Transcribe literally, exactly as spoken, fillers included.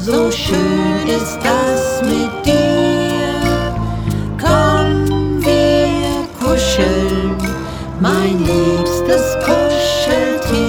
so schön ist das mit dir. Komm, wir kuscheln, mein liebstes Kuscheltier.